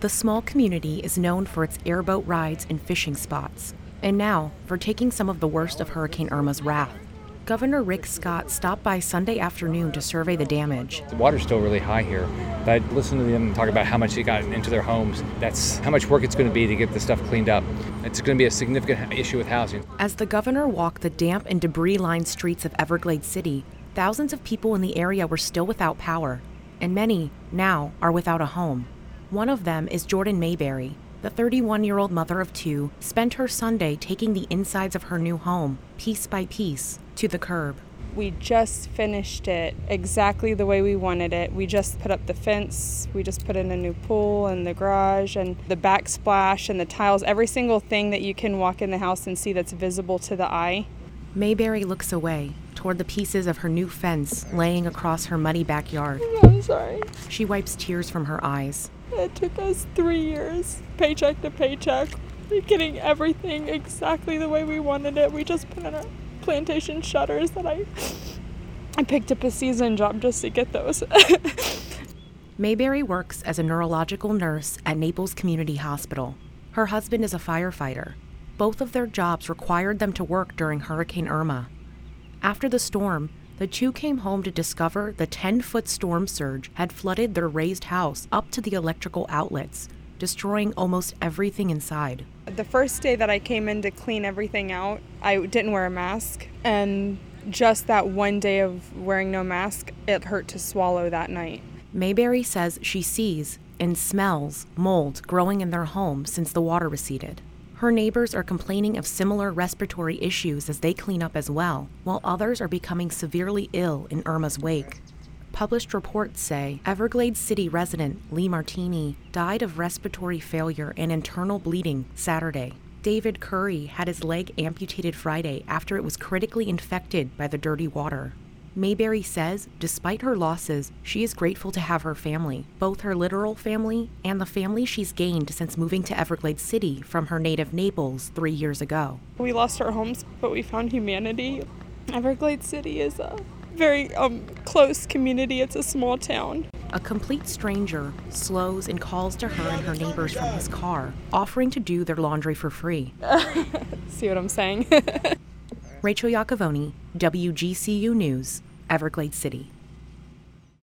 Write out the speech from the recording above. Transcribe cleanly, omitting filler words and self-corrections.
The small community is known for its airboat rides and fishing spots, and now for taking some of the worst of Hurricane Irma's wrath. Governor Rick Scott stopped by Sunday afternoon to survey the damage. The water's still really high here, but I listened to them talk about how much they got into their homes. That's how much work it's going to be to get this stuff cleaned up. It's going to be a significant issue with housing. As the governor walked the damp and debris-lined streets of Everglades City, thousands of people in the area were still without power, and many now are without a home. One of them is Jordan Mayberry. The 31-year-old mother of two spent her Sunday taking the insides of her new home, piece by piece, to the curb. We just finished it exactly the way we wanted it. We just put up the fence, we just put in a new pool and the garage and the backsplash and the tiles, every single thing that you can walk in the house and see that's visible to the eye. Mayberry looks away, toward the pieces of her new fence laying across her muddy backyard. I'm sorry. She wipes tears from her eyes. It took us 3 years, paycheck to paycheck, getting everything exactly the way we wanted it. We just put in our plantation shutters that I picked up a season job just to get those. Mayberry works as a neurological nurse at Naples Community Hospital. Her husband is a firefighter. Both of their jobs required them to work during Hurricane Irma. After the storm, the two came home to discover the 10-foot storm surge had flooded their raised house up to the electrical outlets, destroying almost everything inside. The first day that I came in to clean everything out, I didn't wear a mask, and just that one day of wearing no mask, it hurt to swallow that night. Mayberry says she sees and smells mold growing in their home since the water receded. Her neighbors are complaining of similar respiratory issues as they clean up as well, while others are becoming severely ill in Irma's wake. Published reports say Everglades City resident Lee Martini died of respiratory failure and internal bleeding Saturday. David Curry had his leg amputated Friday after it was critically infected by the dirty water. Mayberry says, despite her losses, she is grateful to have her family, both her literal family and the family she's gained since moving to Everglades City from her native Naples 3 years ago. We lost our homes, but we found humanity. Everglades City is a very close community. It's a small town. A complete stranger slows and calls to her and her neighbors from his car, offering to do their laundry for free. See what I'm saying? Rachel Iacovoni, WGCU News, Everglades City.